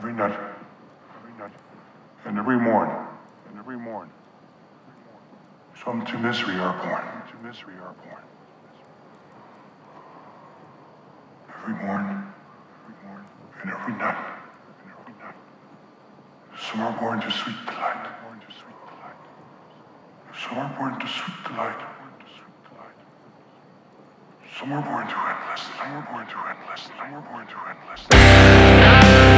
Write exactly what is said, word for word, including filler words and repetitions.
every night, every night, and every morn, and every morn, some to misery are born, to misery are born. Every morn, every morn, and every night, and every night, some are born to sweet delight, born to sweet delight. Some are born to sweet delight, born to sweet delight. Some are born to endless, some are born to endless, some are born to endless.